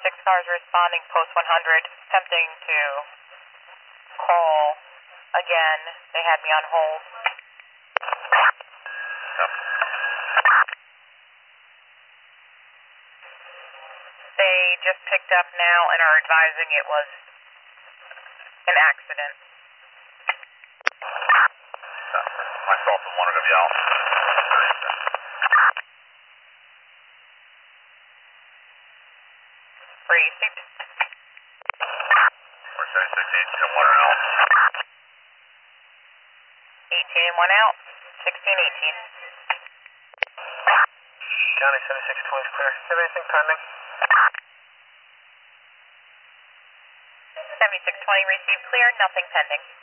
6 cars responding, post 100, attempting to call again. They had me on hold. They just picked up now and are advising it was an accident. Myself and one of them yell. Received. We're 76, 18 and 1 are out. 18 and 1 out. 16, 18. County 7620 is clear. Have anything pending? 7620 received clear, nothing pending.